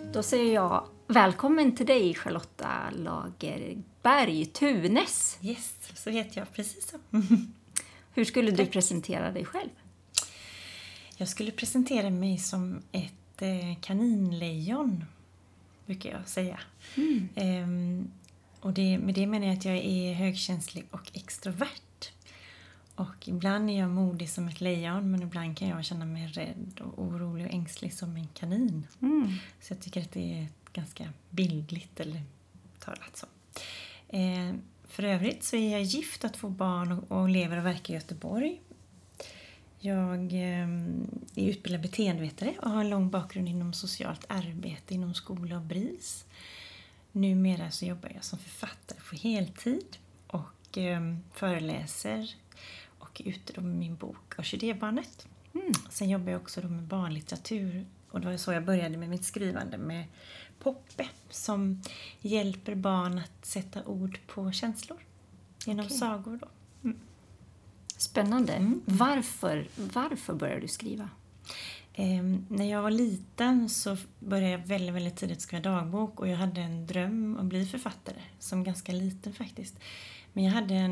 Då säger jag välkommen till dig Charlotta Lagerberg Thunes. Yes, så heter jag precis så. Hur skulle du presentera dig själv? Jag skulle presentera mig som ett kaninlejon, brukar jag säga. Och med det menar jag att jag är högkänslig och extrovert. Och ibland är jag modig som ett lejon, men ibland kan jag känna mig rädd och orolig och ängslig som en kanin. Så jag tycker att det är ganska bildligt eller talat så. För övrigt så är jag gift, att få barn och lever och verkar i Göteborg. Jag är utbildad beteendevetare och har en lång bakgrund inom socialt arbete inom skola och BRIS. Numera så jobbar jag som författare på heltid och föreläser och är ute då med min bok Orkidébarnet. Sen jobbar jag också då med barnlitteratur, och det var så jag började med mitt skrivande med Poppe som hjälper barn att sätta ord på känslor genom sagor då. Spännande. Varför började du skriva? När jag var liten så började jag väldigt, väldigt tidigt skriva dagbok, och jag hade en dröm att bli författare som ganska liten faktiskt. Men jag hade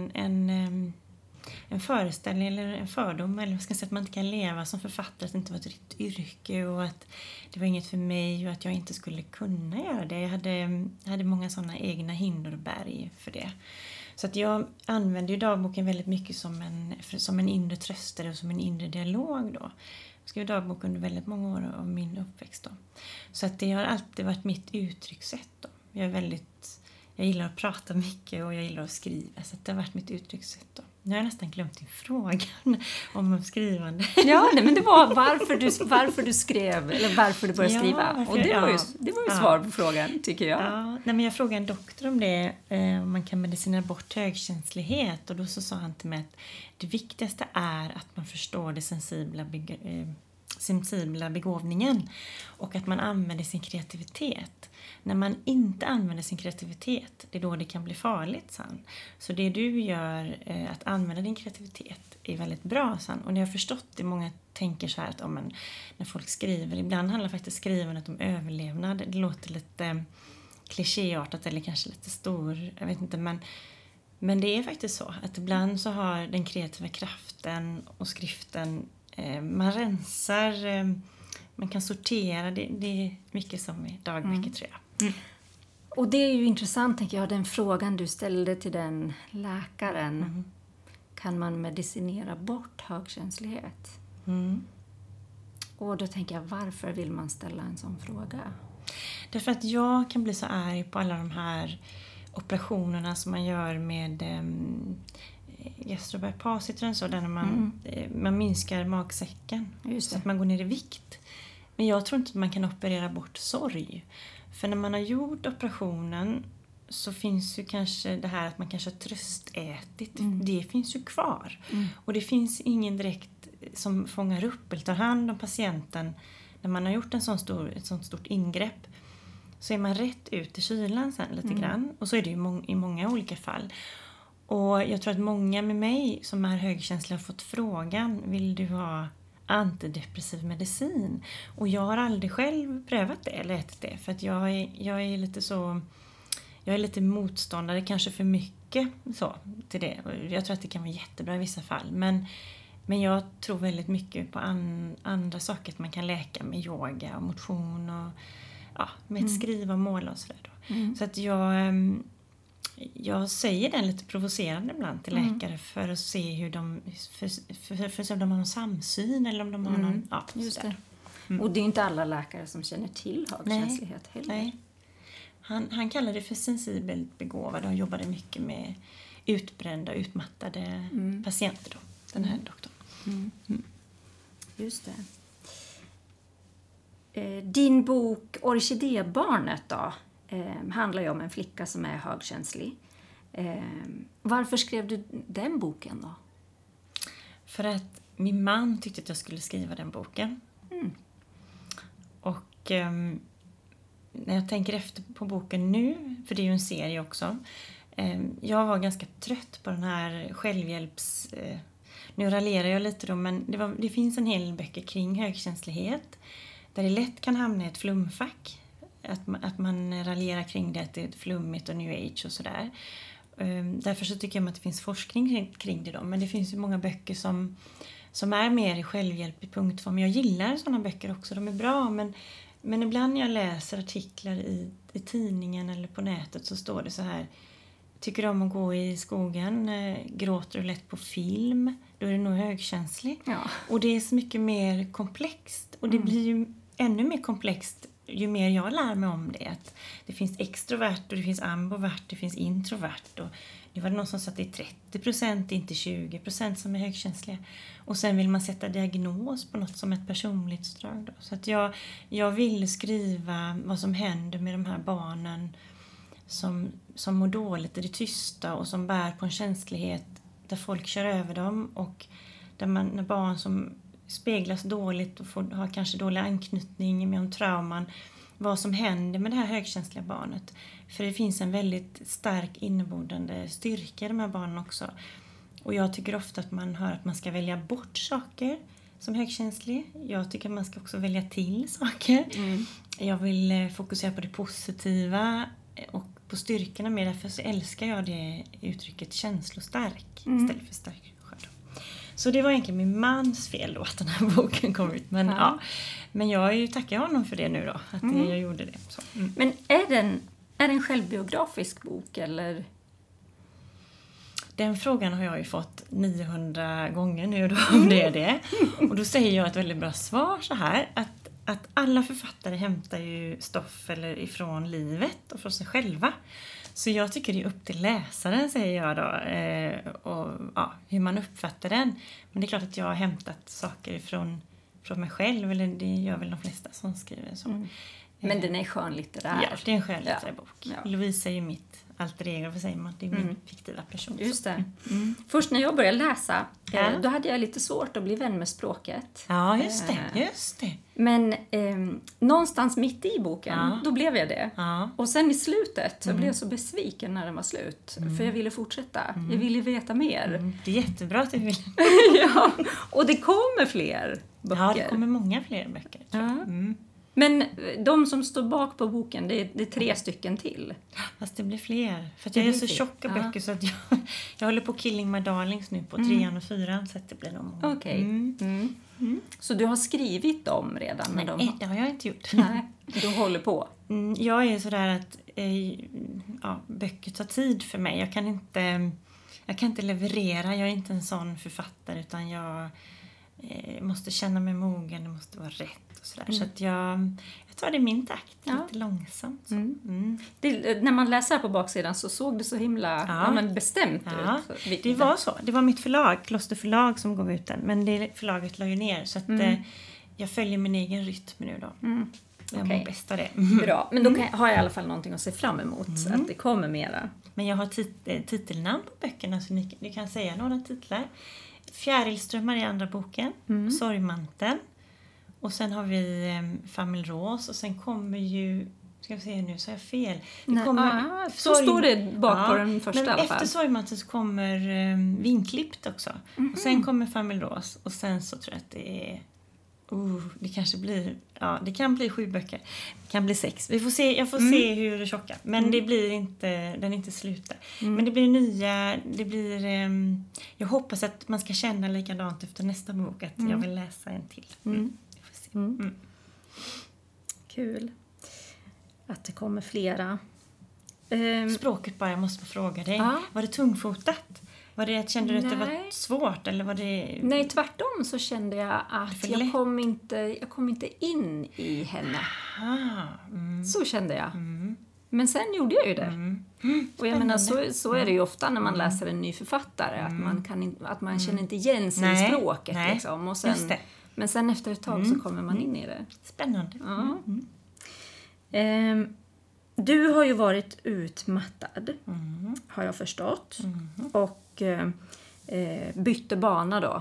en föreställning eller en fördom, eller vad ska jag säga, att man inte kan leva som författare, att det inte var ett riktigt yrke och att det var inget för mig och att jag inte skulle kunna göra det. Jag hade många sådana egna hinder och berg för det. Så att jag använde ju dagboken väldigt mycket som en inre tröstare och som en inre dialog då. Jag skrev dagbok under väldigt många år av min uppväxt då. Så att det har alltid varit mitt uttryckssätt då. Jag gillar att prata mycket och jag gillar att skriva, så att det har varit mitt uttryckssätt då. Nu har jag nästan glömt din frågan om skrivande. Ja, men det var varför du skrev, eller varför du började skriva. Och det var ju svar på frågan, tycker jag. Ja, men jag frågade en doktor om det, om man kan medicinera bort högkänslighet. Och då så sa han till mig att det viktigaste är att man förstår det sensibla begåvningen och att man använder sin kreativitet. När man inte använder sin kreativitet, det är då det kan bli farligt, san. Så det du gör, att använda din kreativitet, är väldigt bra, san. Och det har jag förstått, det många tänker så här att när folk skriver, ibland handlar faktiskt skrivandet om överlevnad. Det låter lite klichéartat eller kanske lite stor, jag vet inte, men det är faktiskt så att ibland så har den kreativa kraften och skriften, man rensar, man kan sortera, det är mycket som i dagböcker tror jag. Och det är ju intressant, tänker jag, den frågan du ställde till den läkaren. Kan man medicinera bort högkänslighet? Och då tänker jag, varför vill man ställa en sån fråga? Därför att jag kan bli så arg på alla de här operationerna som man gör med gastrobypass, så där man minskar magsäcken så att man går ner i vikt. Men jag tror inte att man kan operera bort sorg. För när man har gjort operationen så finns ju kanske det här att man kanske har tröstätit. Det finns ju kvar. Och det finns ingen direkt som fångar upp eller tar hand om patienten. När man har gjort ett sånt stort ingrepp så är man rätt ut i kylan sen lite grann. Och så är det ju i många olika fall. Och jag tror att många med mig som är högkänsliga har fått frågan, vill du ha antidepressiv medicin? Och jag har aldrig själv prövat det eller ätit det, för att jag är lite motståndare, kanske för mycket så till det. Jag tror att det kan vara jättebra i vissa fall, men jag tror väldigt mycket på andra saker, att man kan läka med yoga och motion och med att skriva och måla och sådär då. Så att jag säger den lite provocerande ibland till läkare för att se hur för att se om de har någon samsyn eller om de har någon... Ja, just det. Och det är inte alla läkare som känner till högkänslighet heller. Nej. Han kallar det för sensibelt begåvade och jobbade mycket med utbrända och utmattade patienter då, den här doktorn. Just det. Din bok Orkidébarnet då handlar ju om en flicka som är högkänslig. Varför skrev du den boken då? För att min man tyckte att jag skulle skriva den boken. Och när jag tänker efter på boken nu, för det är ju en serie också. Jag var ganska trött på den här självhjälps... Nu raljerar jag lite då, men det finns en hel böcker kring högkänslighet. Där det lätt kan hamna i ett flumfack. att man raljerar kring det, att det är flummigt och new age och sådär. Därför så tycker jag att det finns forskning kring det då. Men det finns ju många böcker som är mer i självhjälp i punktform. Jag gillar sådana böcker också, de är bra. Men ibland när jag läser artiklar i tidningen eller på nätet så står det så här: tycker du om att gå i skogen, gråter du lätt på film, då är du nog högkänslig. Ja. Och det är så mycket mer komplext. Och det blir ju ännu mer komplext ju mer jag lär mig om det. Att det finns extrovert och det finns ambivert, det finns introvert. Och det var någon som sa att det är 30%, inte 20% som är högkänsliga. Och sen vill man sätta diagnos på något som ett personlighetsdrag då. Så att jag vill skriva vad som händer med de här barnen som mår dåligt i det tysta och som bär på en känslighet där folk kör över dem, och när barn som speglas dåligt och har kanske dålig anknytning med om trauman, vad som händer med det här högkänsliga barnet. För det finns en väldigt stark inneboende styrka i de här barnen också. Och jag tycker ofta att man hör att man ska välja bort saker som högkänslig. Jag tycker att man ska också välja till saker. Jag vill fokusera på det positiva och på styrkorna med. Därför så älskar jag det uttrycket känslostark istället för stark. Så det var egentligen min mans fel då att den här boken kom ut. Men jag tackar honom för det nu då, att jag gjorde det. Så. Men är det en självbiografisk bok eller? Den frågan har jag ju fått 900 gånger nu då, om det är det. Och då säger jag ett väldigt bra svar så här, att alla författare hämtar ju stoff eller ifrån livet och från sig själva. Så jag tycker det är upp till läsaren, säger jag då, och hur man uppfattar den. Men det är klart att jag har hämtat saker från mig själv, eller det gör väl de flesta som skriver så. Men den är skönlitterär. Ja, det är en skönlitterär bok. Ja. Louise är ju mitt alter ego, vad säger man? Det är min fiktiva person. Just det. Först när jag började läsa, då hade jag lite svårt att bli vän med språket. Ja, just det. Men någonstans mitt i boken, då blev jag det. Ja. Och sen i slutet, så blev jag så besviken när den var slut. För jag ville fortsätta. Jag ville veta mer. Det är jättebra att du vill. Ja, och det kommer fler böcker. Ja, det kommer många fler böcker. Ja. Men de som står bak på boken, det är 3 stycken till. Fast det blir fler. För att jag är så tjocka böcker så att jag håller på Killing My Darlings nu på 3 och 4. Så att det blir nog många. Okej. Så du har skrivit dem redan? Nej, det har jag inte gjort. Nej, du håller på. Jag är sådär att böcker tar tid för mig. Jag kan inte leverera. Jag är inte en sån författare, utan jag måste känna mig mogen. Det måste vara rätt. Och sådär. Så att jag tar det i min takt, lite långsamt. Så. När man läser på baksidan så såg det så himla bestämt ut. Det var så. Det var mitt förlag, Kloster förlag, som gav ut den. Men det förlaget la ju ner. Så att jag följer min egen rytm nu då. Jag mår bäst av det. Bra, men då har jag i alla fall någonting att se fram emot. Att det kommer mera. Men jag har titelnamn på böckerna, så ni kan säga några titlar. Fjärilströmmar i andra boken. Sorgmanteln. Och sen har vi Familj Rås. Och sen kommer ju... Ska vi se nu, så är jag fel. Så står det bak på den första i alla fall. Efter Sorgmanteln så kommer Vinklippt också. Och sen kommer Familj Rås. Och sen så tror jag att det är... det kanske blir... Ja, det kan bli 7 böcker. Det kan bli 6. Vi får se, jag får se hur det tjocka. Men det blir inte... Den är inte slut. Men det blir nya... Det blir... jag hoppas att man ska känna likadant efter nästa bok. Att jag vill läsa en till. Vi får se. Kul. Att det kommer flera. Språket bara, jag måste fråga dig. Var det tungfotat? Kände du att det var svårt? Eller var det... Nej, tvärtom så kände jag att jag kom inte in i henne. Så kände jag. Men sen gjorde jag ju det. Och jag menar, så är det ju ofta när man läser en ny författare. Att man känner inte igen sig i språket. Nej. Liksom. Och sen, men sen efter ett tag så kommer man in i det. Spännande. Du har ju varit utmattad, har jag förstått. Och bytte bana då.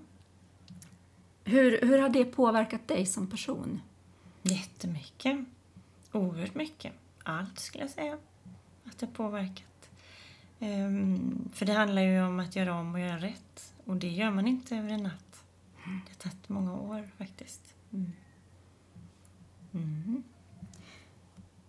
Hur har det påverkat dig som person? Jättemycket. Oerhört mycket. Allt skulle jag säga. Att det har påverkat. För det handlar ju om att göra om och göra rätt. Och det gör man inte över en natt. Det har tagit många år faktiskt.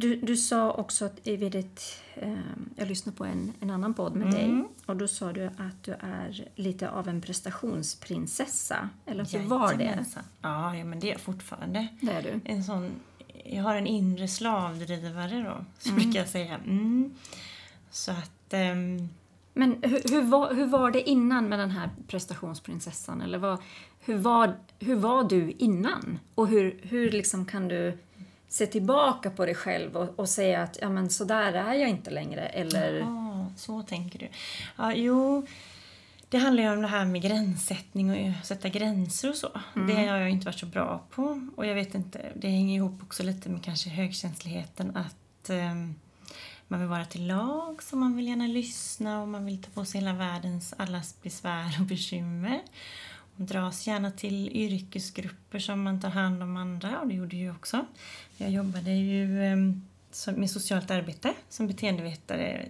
du sa också att jag lyssnade på en annan podd med dig. Och då sa du att du är lite av en prestationsprinsessa. Eller att du var det. Ja, men det är jag fortfarande. Det är du. Jag har en inre slavdrivare då, så brukar jag säga. Så att... Men hur var det innan med den här prestationsprinsessan? Eller hur var du innan? Och hur liksom kan du se tillbaka på dig själv och säga att så där är jag inte längre? Eller... Ja, så tänker du. Ja, det handlar ju om det här med gränssättning och sätta gränser och så. Det har jag inte varit så bra på. Och jag vet inte, det hänger ihop också lite med kanske högkänsligheten att... Man vill vara till lag, så man vill gärna lyssna och man vill ta på sig hela världens allas besvär och bekymmer. Man dras gärna till yrkesgrupper som man tar hand om andra, och det gjorde jag också. Jag jobbade ju med socialt arbete som beteendevetare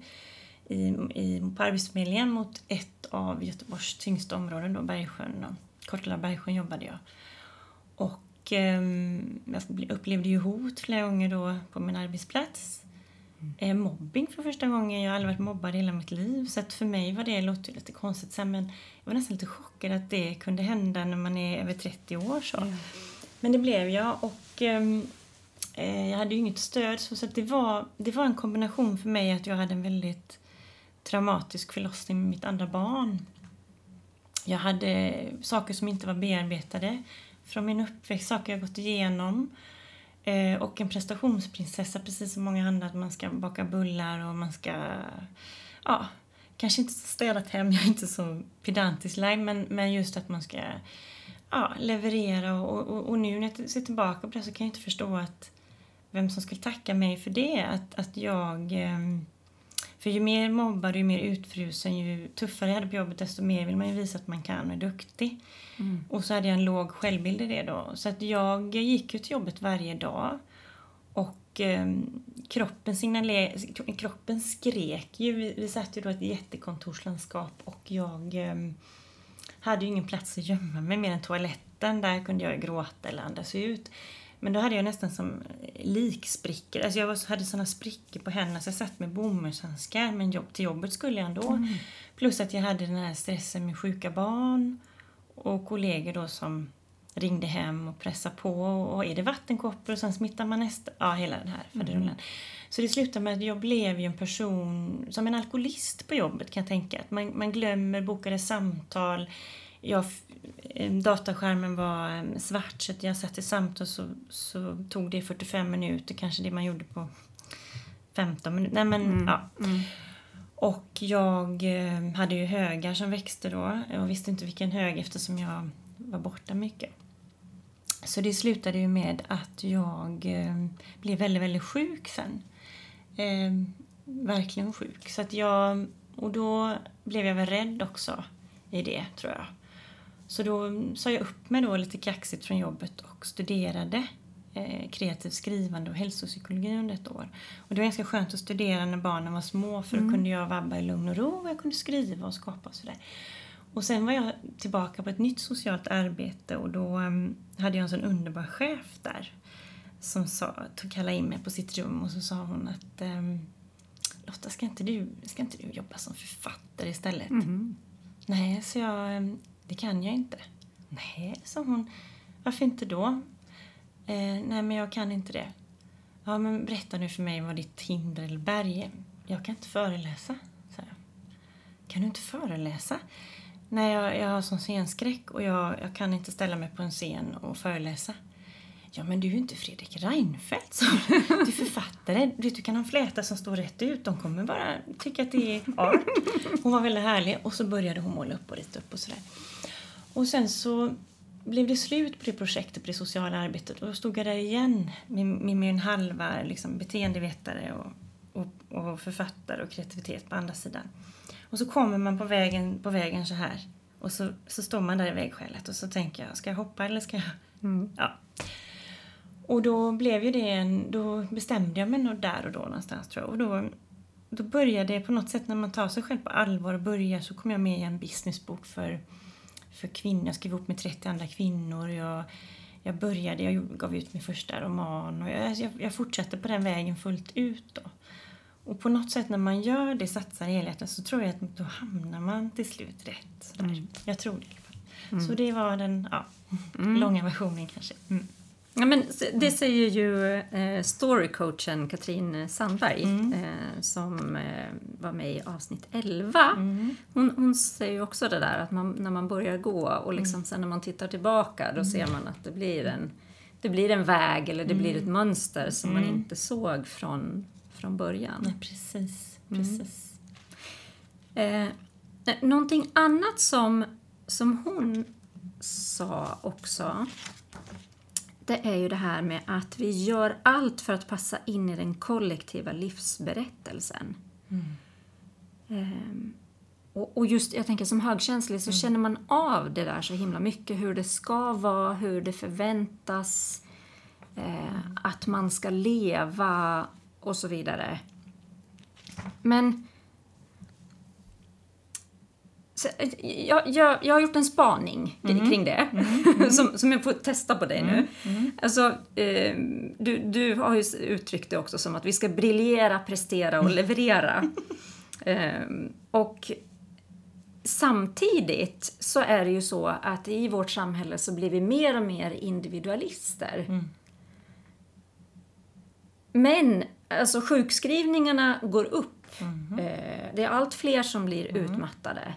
på Arbetsförmedlingen mot ett av Göteborgs tyngsta områden, då Bergsjön. Och Kortela Bergsjön jobbade jag. Och jag upplevde ju hot flera gånger då på min arbetsplats. Mobbing för första gången. Jag har aldrig varit mobbad i hela mitt liv. Så att för mig var det låter lite konstigt. Men jag var nästan lite chockad att det kunde hända när man är över 30 år. Så. Ja. Men det blev jag. Och jag hade ju inget stöd. Så att det var en kombination för mig att jag hade en väldigt traumatisk förlossning med mitt andra barn. Jag hade saker som inte var bearbetade från min uppväxt. Saker jag gått igenom. Och en prestationsprinsessa, precis som många andra, att man ska baka bullar och man ska, kanske inte städat hem, jag är inte så pedantisk lagd, men just att man ska leverera och nu när jag ser tillbaka på det så kan jag inte förstå att vem som skulle tacka mig för det, att jag, för ju mer mobbad och ju mer utfrusen, ju tuffare jag hade på jobbet, desto mer vill man ju visa att man kan och är duktig. Och så hade jag en låg självbild i det då. Så att jag gick ju till jobbet varje dag. Och kroppen skrek ju. Vi satt ju då i ett jättekontorslandskap. Och jag hade ju ingen plats att gömma mig mer än toaletten. Där kunde jag gråta eller andas ut. Men då hade jag nästan som liksprickor. Alltså jag hade såna sprickor på händerna. Så jag satt med bomullshandskar. Men till jobbet skulle jag ändå. Plus att jag hade den här stressen med sjuka barn. Och kollegor då som ringde hem och pressade på. Och är det vattenkoppor och sen smittar man nästa. Ja, hela den här faderullen. Så det slutade med att jag blev ju en person som en alkoholist på jobbet, kan jag tänka. Att man glömmer bokade samtal. Dataskärmen var svart, så att jag satt i samtal så tog det 45 minuter. Kanske det man gjorde på 15 minuter. Nej, men Och jag hade ju högar som växte då. Jag visste inte vilken hög eftersom jag var borta mycket. Så det slutade ju med att jag blev väldigt, väldigt sjuk sen. Verkligen sjuk. Så att och då blev jag väl rädd också i det, tror jag. Så då sa jag upp mig då lite kaxigt från jobbet och studerade kreativt skrivande och hälsopsykologi under ett år. Och det var ganska skönt att studera när barnen var små, för då kunde jag vabba i lugn och ro och jag kunde skriva och skapa och sådär. Och sen var jag tillbaka på ett nytt socialt arbete och då hade jag en sån underbar chef där som kallade in mig på sitt rum och så sa hon att Lotta, ska inte du jobba som författare istället? Nej, så jag, det kan jag inte. Nej, sa hon, varför inte då? Nej, men jag kan inte det. Ja, men berätta nu för mig vad ditt hinder eller berg. Jag kan inte föreläsa, sa jag. Kan du inte föreläsa? Nej, jag har sån scenskräck och jag kan inte ställa mig på en scen och föreläsa. Ja, men du är ju inte Fredrik Reinfeldt, så du är författare. Du kan ha en fläta som står rätt ut. De kommer bara tycka att det är art. Hon var väldigt härlig och så började hon måla upp och rita upp och sådär. Och sen så blev det slut på det projektet, på det sociala arbetet. Och då stod jag där igen med min halva liksom, beteendevetare och författare och kreativitet på andra sidan. Och så kommer man på vägen så här. Och så står man där i vägskälet och så tänker jag, ska jag hoppa eller ska jag... Ja. Och då blev ju då bestämde jag mig nog där och då någonstans, tror jag. Och då började det på något sätt, när man tar sig själv på allvar och börjar, så kom jag med i en businessbok för kvinnor. Jag skrev ihop med 30 andra kvinnor. jag gav ut min första roman och jag fortsatte på den vägen fullt ut då. Och på något sätt när man gör det, satsar helheten, så tror jag att då hamnar man till slut rätt. Jag tror det i alla fall. Så det var den långa versionen kanske. Ja, men det säger ju storycoachen Katrin Sandberg som var med i avsnitt 11. Hon säger ju också det där att när man börjar gå och liksom sen när man tittar tillbaka då ser man att det blir en väg eller det blir ett mönster som man inte såg från början. Nej, precis. Någonting annat som hon sa också, det är ju det här med att vi gör allt för att passa in i den kollektiva livsberättelsen. Och just, jag tänker som högkänslig så känner man av det där så himla mycket. Hur det ska vara, hur det förväntas, att man ska leva och så vidare. Men jag har gjort en spaning kring det som jag får testa på dig nu. Alltså, du har ju uttryckt det också som att vi ska briljera, prestera och leverera. Och samtidigt så är det ju så att i vårt samhälle så blir vi mer och mer individualister. Men alltså sjukskrivningarna går upp. Det är allt fler som blir utmattade.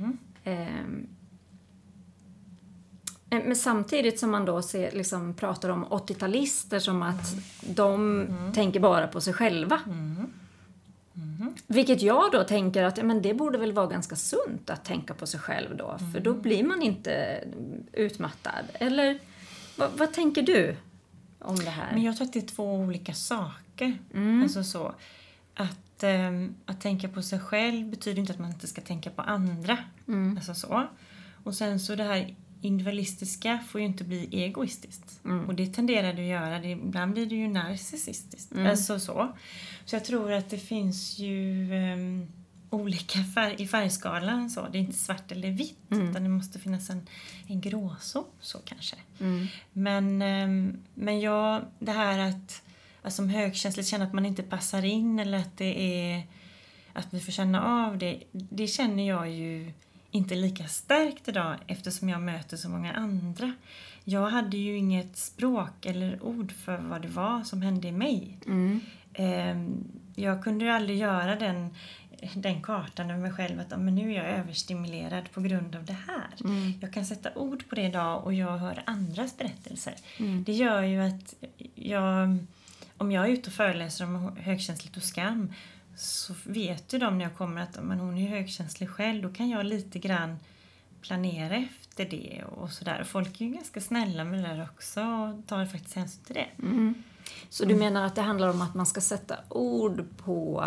Men samtidigt som man då liksom pratar om 80-talister som att de tänker bara på sig själva. Vilket jag då tänker att men det borde väl vara ganska sunt att tänka på sig själv då. För då blir man inte utmattad. Eller vad tänker du om det här? Men jag tror att det är två olika saker. Alltså så. Att tänka på sig själv betyder inte att man inte ska tänka på andra. Alltså så. Och sen så det här individualistiska får ju inte bli egoistiskt. Och det tenderar det att göra. Ibland blir det ju narcissistiskt. Alltså så. Så jag tror att det finns ju olika i färgskalan. Så. Det är inte svart eller vitt. Utan det måste finnas en gråzon så kanske. Men det här att som högkänsligt känna att man inte passar in eller att det är att vi får känna av det. Det känner jag ju inte lika starkt idag eftersom jag möter så många andra. Jag hade ju inget språk eller ord för vad det var som hände i mig. Jag kunde ju aldrig göra den kartan över mig själv att men nu är jag överstimulerad på grund av det här. Jag kan sätta ord på det idag och jag hör andras berättelser. Det gör ju att om jag är ute och föreläser om högkänsligt och skam så vet ju de när jag kommer att men hon är högkänslig själv. Då kan jag lite grann planera efter det och sådär. Folk är ju ganska snälla med det där också och tar faktiskt hänsyn till det. Så du menar att det handlar om att man ska sätta ord på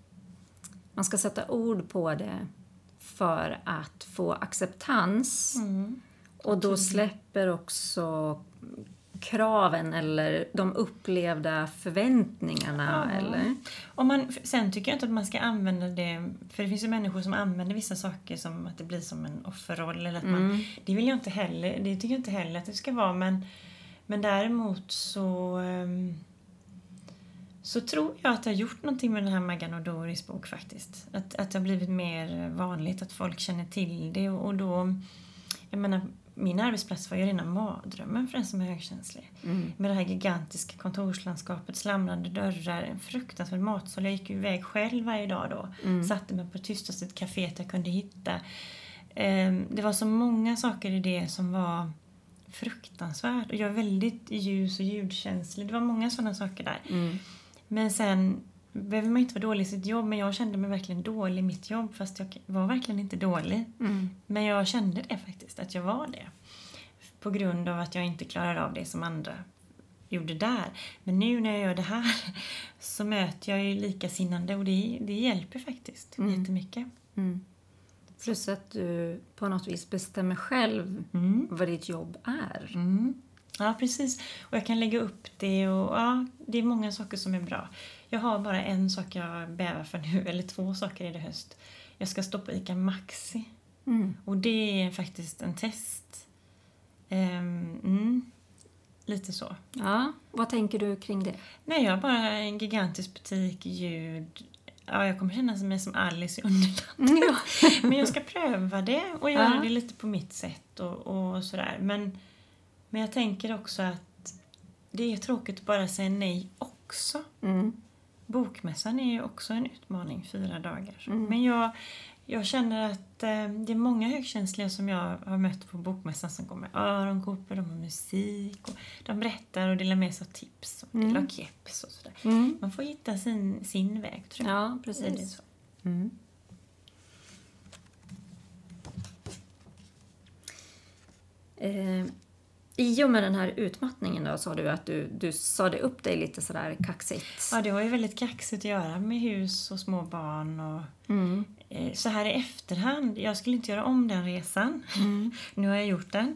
det för att få acceptans och då släpper också kraven eller de upplevda förväntningarna eller? Sen tycker jag inte att man ska använda det, för det finns ju människor som använder vissa saker som att det blir som en offerroll eller att det vill jag inte heller, det tycker jag inte heller att det ska vara, men däremot så tror jag att jag har gjort någonting med den här Maggan och Doris bok faktiskt. Att det har blivit mer vanligt att folk känner till det och då, jag menar, min arbetsplats var ju rena mardrömmen för den som är högkänslig. Med det här gigantiska kontorslandskapet, slamrande dörrar, en fruktansvärd matsal. Jag gick ju iväg själv varje dag då. Satte mig på det tystaste kaféet jag kunde hitta. Det var så många saker i det som var fruktansvärt. Och jag är väldigt ljus- och ljudkänslig. Det var många sådana saker där. Men sen behöver man inte vara dålig i sitt jobb, men jag kände mig verkligen dålig i mitt jobb fast jag var verkligen inte dålig. Men jag kände det faktiskt, att jag var det. På grund av att jag inte klarar av det som andra gjorde där. Men nu när jag gör det här så möter jag ju likasinnande och det hjälper faktiskt jättemycket. Plus att du på något vis bestämmer själv vad ditt jobb är. Ja, precis. Och jag kan lägga upp det och ja, det är många saker som är bra. Jag har bara en sak jag bävar för nu, eller 2 saker i det höst. Jag ska stoppa ICA Maxi. Och det är faktiskt en test. lite så. Ja, vad tänker du kring det? Nej, jag har bara en gigantisk butik, ljud. Ja, jag kommer känna mig som Alice i Underlandet. Ja. Men jag ska pröva det och göra det lite på mitt sätt och sådär. Men jag tänker också att det är tråkigt att bara säga nej också. Bokmässan är ju också en utmaning, 4 dagar. Men jag känner att det är många högkänsliga som jag har mött på bokmässan som kommer med öronkoppor, de har musik och de berättar och delar med sig av tips och delar keps och sådär. Man får hitta sin väg, tror jag. Ja, precis. Det är så. I och med den här utmattningen då, sa du att du sade upp dig lite sådär kaxigt. Ja, det var ju väldigt kaxigt att göra med hus och små barn och så här i efterhand. Jag skulle inte göra om den resan. Nu har jag gjort den.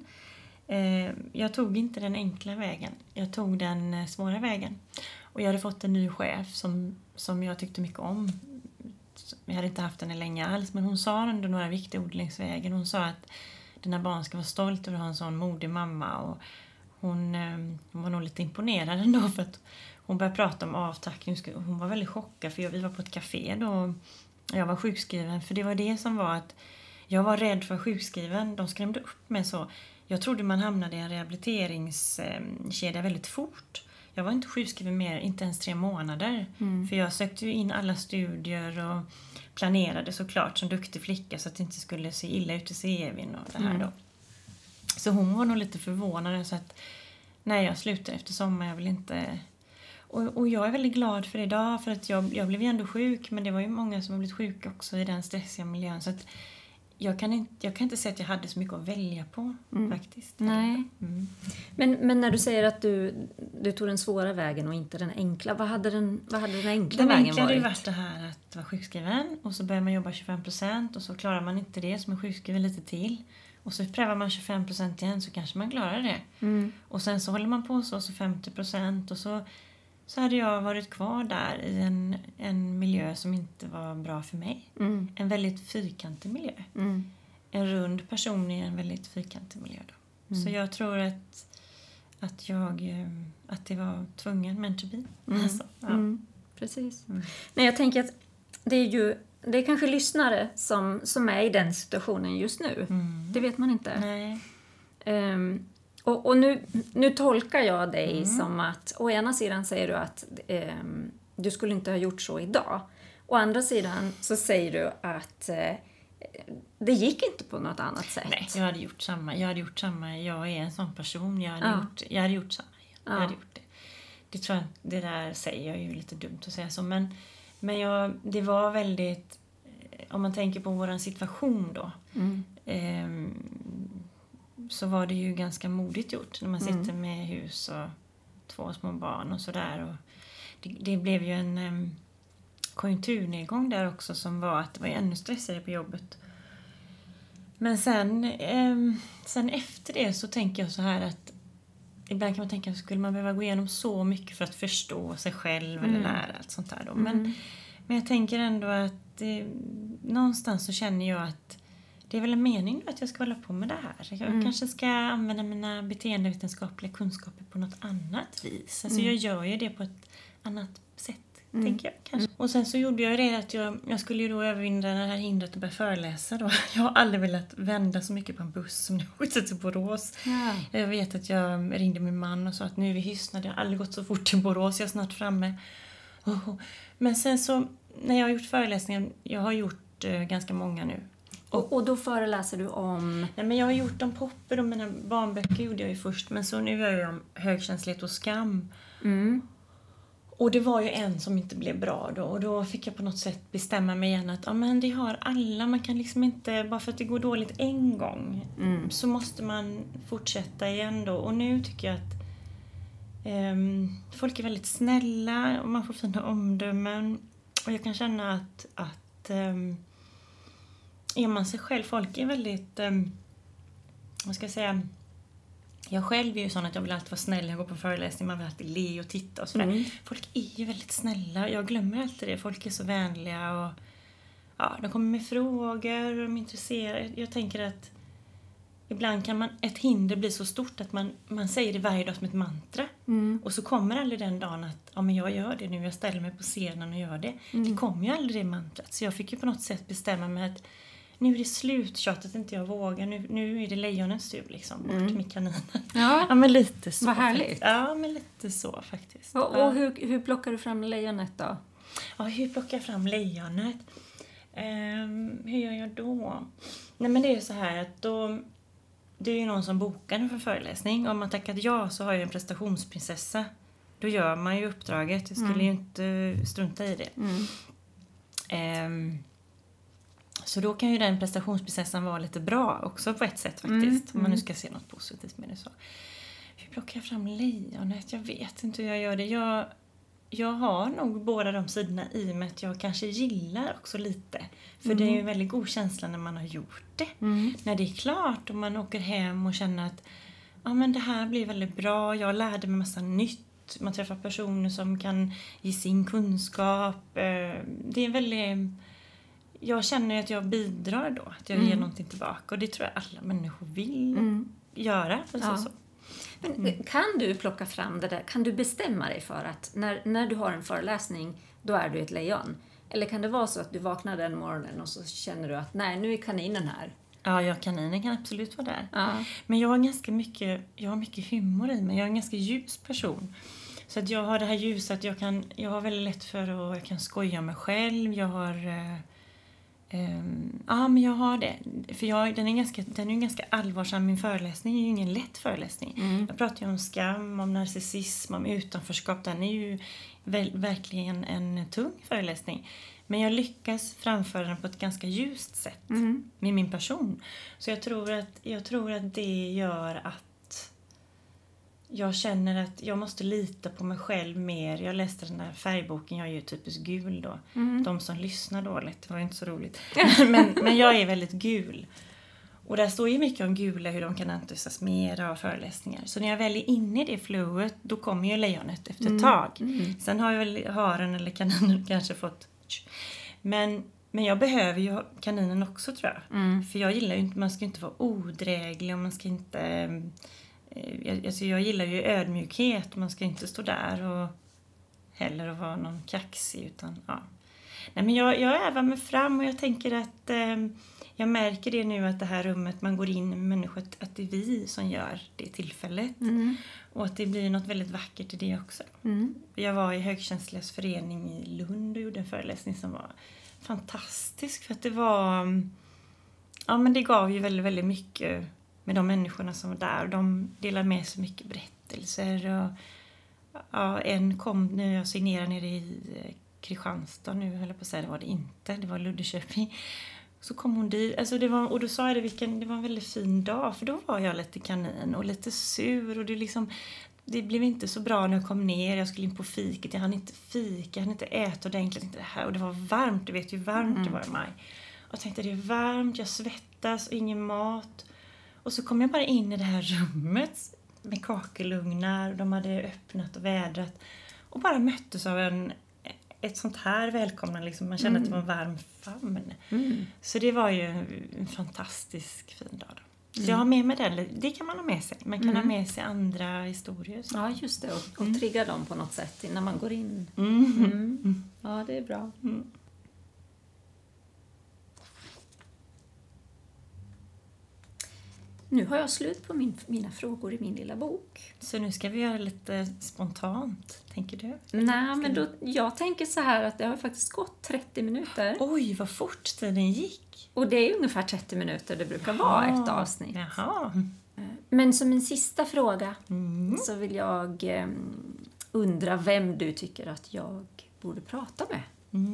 Jag tog inte den enkla vägen. Jag tog den svåra vägen. Och jag hade fått en ny chef som jag tyckte mycket om. Jag hade inte haft henne länge alls, men hon sa ändå några viktiga ord längs vägen. Hon sa att dina barn ska vara stolt över att ha en sån modig mamma. Och hon var nog lite imponerad ändå, för att hon började prata om avtackning. Hon var väldigt chockad, för vi var på ett café då. Jag var sjukskriven, för det var det som var att jag var rädd för sjukskriven. De skrämde upp mig så. Jag trodde man hamnade i en rehabiliteringskedja väldigt fort. Jag var inte sjukskriven mer, inte ens 3 månader. För jag sökte ju in alla studier och planerade såklart som duktig flicka så att det inte skulle se illa ut i CV:n och det här då. Så hon var nog lite förvånad, så att när jag slutade efter sommar, jag vill inte... Och jag är väldigt glad för idag, för att jag blev ju ändå sjuk, men det var ju många som har blivit sjuka också i den stressiga miljön, så att jag kan inte säga att jag hade så mycket att välja på faktiskt. Nej. Men när du säger att du tog den svåra vägen och inte den enkla, vad hade den enkla vägen varit? Den enkla hade ju varit det här att vara sjukskriven och så börjar man jobba 25% och så klarar man inte det, så man sjukskriver lite till. Och så prövar man 25% igen, så kanske man klarar det. Och sen så håller man på så 50% och så hade jag varit kvar där i en miljö som inte var bra för mig. En väldigt fyrkantig miljö. En rund person i en väldigt fyrkantig miljö då. Så jag tror att det var tvungen meant to be. Alltså, ja. Precis. Nej, jag tänker att det är kanske lyssnare som är i den situationen just nu. Det vet man inte. Nej. Och nu tolkar jag dig som att å ena sidan säger du att du skulle inte ha gjort så idag. Å andra sidan så säger du att det gick inte på något annat sätt. Nej, jag hade gjort samma. Jag är en sån person. Jag hade gjort samma. Jag hade gjort det. Det tror jag, det där säger jag ju lite dumt att säga så. Men det var väldigt, om man tänker på våran situation då. Så var det ju ganska modigt gjort när man sitter med hus och 2 små barn och sådär. Och det blev ju en konjunkturnedgång där också, som var att det var ännu stressigare på jobbet. Men sen efter det så tänker jag så här att ibland kan man tänka, skulle man behöva gå igenom så mycket för att förstå sig själv eller lära allt sånt där då. Men jag tänker ändå att någonstans så känner jag att det är väl en mening att jag ska hålla på med det här. Jag kanske ska använda mina beteendevetenskapliga kunskaper på något annat vis. Alltså jag gör ju det på ett annat sätt, tänker jag kanske. Och sen så gjorde jag det att jag skulle ju då övervinna det här hindret att börja föreläsa då. Jag har aldrig velat vända så mycket på en buss som när jag åkte till Borås. Ja. Jag vet att jag ringde min man och sa att nu är vi Hyssnade. Jag har aldrig gått så fort till Borås, jag är snart framme. Men sen så, när jag har gjort föreläsningen, jag har gjort ganska många nu. Och då föreläser du om... Nej, men jag har gjort om popper och mina barnböcker gjorde jag ju först. Men så nu gör jag om högkänslighet och skam. Och det var ju en som inte blev bra då. Och då fick jag på något sätt bestämma mig igen att men det har alla. Man kan liksom inte, bara för att det går dåligt en gång. Så måste man fortsätta igen då. Och nu tycker jag att folk är väldigt snälla. Och man får fina omdömen. Och jag kan känna att är man sig själv, folk är väldigt, vad ska jag säga, jag själv är ju sån att jag vill alltid vara snäll, jag går på föreläsning, man vill alltid le och titta och sådär. Folk är ju väldigt snälla, jag glömmer alltid det, folk är så vänliga och ja, de kommer med frågor och de är intresserade. Jag tänker att ibland kan ett hinder bli så stort att man säger det varje dag som ett mantra. Och så kommer aldrig den dagen att ja, men jag gör det nu, jag ställer mig på scenen och gör det. Det kommer ju aldrig det mantrat. Så jag fick ju på något sätt bestämma mig att nu är det slut, tjatet inte jag vågar. Nu är det lejonens tur liksom, bort med kaninen. Ja, men lite så. Vad härligt. Ja, men lite så faktiskt. Och hur plockar du fram lejonet då? Ja, hur plockar jag fram lejonet? Hur gör jag då? Nej, men det är så här att det är ju någon som bokar en för föreläsning. Om man tackat ja så har jag en prestationsprinsessa. Då gör man ju uppdraget. Jag skulle ju inte strunta i det. Så då kan ju den prestationsprinsessan vara lite bra också på ett sätt faktiskt. Om man nu ska se något positivt med det så. Hur plockar jag fram lejonet? Jag vet inte hur jag gör det. Jag har nog båda de sidorna i och med att jag kanske gillar också lite. För det är ju en väldigt god känsla när man har gjort det. När det är klart och man åker hem och känner att ja, men det här blir väldigt bra. Jag lärde mig massa nytt. Man träffar personer som kan ge sin kunskap. Det är väldigt... Jag känner att jag bidrar då. Att jag ger någonting tillbaka. Och det tror jag alla människor vill göra. Ja. Så. Men kan du plocka fram det där? Kan du bestämma dig för att när du har en föreläsning, då är du ett lejon? Eller kan det vara så att du vaknar den morgonen och så känner du att nej, nu är kaninen här? Ja, kaninen kan absolut vara där. Ja. Men jag har mycket humor i mig. Jag är en ganska ljus person. Så att jag har det här ljuset. Jag har väldigt lätt för att jag kan skoja mig själv. Jag har... men jag har det. För den är ganska allvarsam. Min föreläsning är ju ingen lätt föreläsning. Jag pratar ju om skam, om narcissism, om utanförskap. Den är ju verkligen en tung föreläsning. Men jag lyckas framföra den på ett ganska ljust sätt med min person. Så jag tror att det gör att jag känner att jag måste lita på mig själv mer. Jag läste den där färgboken, jag är ju typiskt gul då. De som lyssnar dåligt, det var ju inte så roligt. men jag är väldigt gul. Och där står ju mycket om gula, hur de kan entusiasmera av föreläsningar. Så när jag väl är inne i det flowet, då kommer ju lejonet efter ett tag. Sen har jag väl haren eller kaninen kanske fått... Men jag behöver ju kaninen också, tror jag. För jag gillar ju inte, man ska inte vara odräglig och man ska inte... jag gillar ju ödmjukhet. Man ska inte stå där och heller och vara någon kaxig, utan ja. Nej, men jag övar mig fram och jag tänker att jag märker det nu att det här rummet man går in med människor, att det är vi som gör det tillfället. Och att det blir något väldigt vackert i det också. Jag var i Högkänsligas förening i Lund och gjorde en föreläsning som var fantastisk, för att det var men det gav ju väldigt, väldigt mycket med de människorna som var där. De delade med sig mycket berättelser. Och en kom när jag signerade nere i Kristianstad nu, höll jag på att säga, det var det inte. Det var Luddeköping. Så kom hon dit. Alltså och då sa jag det var en väldigt fin dag. För då var jag lite kanin och lite sur. Och det blev inte så bra när jag kom ner. Jag skulle in på fiket. Jag hann inte fika. Jag hann inte äta ordentligt. Inte det här. Och det var varmt. Du vet ju hur varmt det var i maj. Och jag tänkte, det är varmt. Jag svettas. Och ingen mat. Och så kom jag bara in i det här rummet med kakelugnar. De hade öppnat och vädrat. Och bara möttes av ett sånt här välkomnande. Liksom. Man kände att det var en varm famn. Så det var ju en fantastisk fin dag då. Så jag har med mig den. Det kan man ha med sig. Man kan ha med sig andra historier. Så. Ja, just det. Och trigga dem på något sätt innan man går in. Ja, det är bra. Nu har jag slut på mina frågor i min lilla bok. Så nu ska vi göra lite spontant, tänker du? Nej, men jag tänker så här att det har faktiskt gått 30 minuter. Oj, vad fort tiden gick. Och det är ungefär 30 minuter det brukar vara ett avsnitt. Jaha. Men som en sista fråga så vill jag undra vem du tycker att jag borde prata med.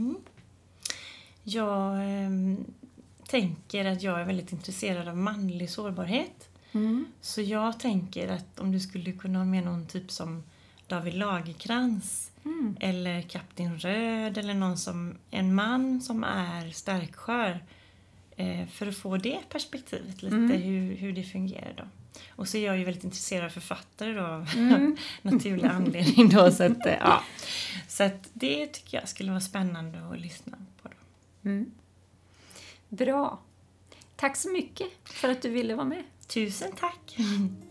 Jag tänker att jag är väldigt intresserad av manlig sårbarhet. Så jag tänker att om du skulle kunna ha med någon typ som David Lagercrantz eller Kapten Röd eller en man som är starkskör, för att få det perspektivet lite hur det fungerar då. Och så är jag ju väldigt intresserad av författare då, av naturlig anledning då, så att det tycker jag skulle vara spännande att lyssna på då. Bra. Tack så mycket för att du ville vara med. Tusen tack!